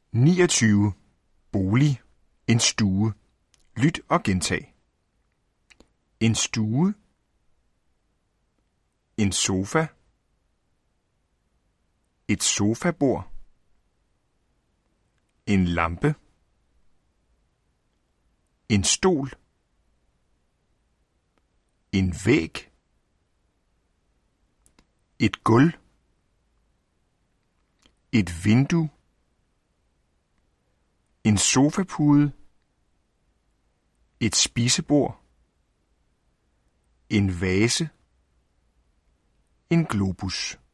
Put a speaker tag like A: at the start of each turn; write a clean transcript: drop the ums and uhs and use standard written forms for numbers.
A: 29. Bolig. En stue. Lyt og gentag. En stue. En sofa. Et sofabord. En lampe. En stol. En væg. Et gulv. Et vindue. En sofapude. Et spisebord. En vase. En globus.